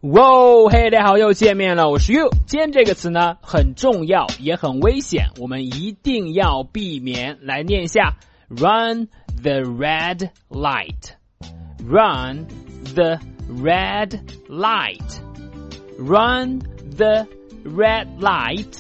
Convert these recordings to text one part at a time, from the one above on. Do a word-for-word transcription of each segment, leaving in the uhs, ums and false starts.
哇，嘿，大家好，又见面了，我是 You。今天这个词呢很重要，也很危险，我们一定要避免。来念一下 ，Run the red light. Run the red light. Run the red light.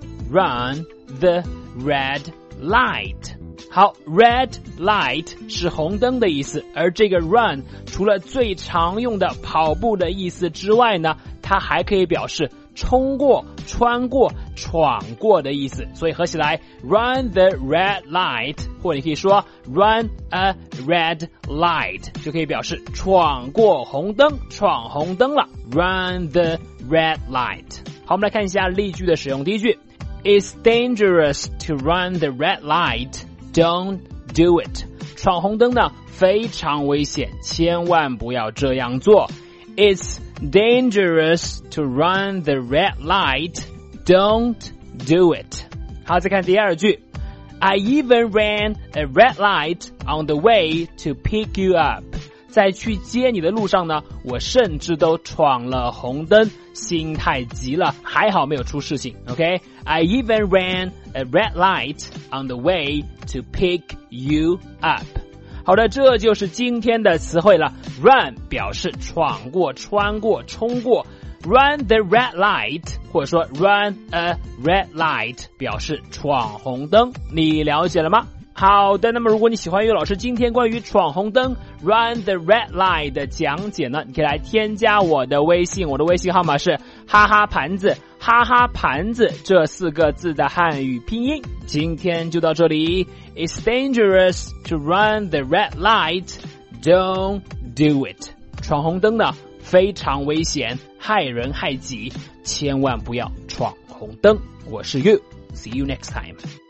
Run the red light. 好 ，red light 是红灯的意思，而这个 run 除了最常用的跑步的意思之外呢，它还可以表示冲过、穿过、闯过的意思，所以合起来 run the red light， 或者你可以说 run a red light， 就可以表示闯过红灯、闯红灯了 ，run the red light。好，我们来看一下例句的使用。第一句 ，It's dangerous to run the red light.Don't do it. 闯红灯呢非常危险，千万不要这样做。It's dangerous to run the red light. Don't do it. 好，再看第二句。I even ran a red light on the way to pick you up. 在去接你的路上呢，我甚至都闯了红灯，心太急了，还好没有出事情。OK, I even ran a red light on the way to pick you up. 好的，这就是今天的词汇了。Run 表示闯过、穿过、冲过。Run the red light 或者说 run a red light 表示闯红灯，你了解了吗？好的，那么如果你喜欢于老师今天关于闯红灯 Run the red light 的讲解呢，你可以来添加我的微信，我的微信号码是哈哈盘子，哈哈盘子这四个字的汉语拼音。今天就到这里。It's dangerous to run the red light. Don't do it. 闯红灯呢非常危险，害人害己，千万不要闯红灯。我是 You. See you next time.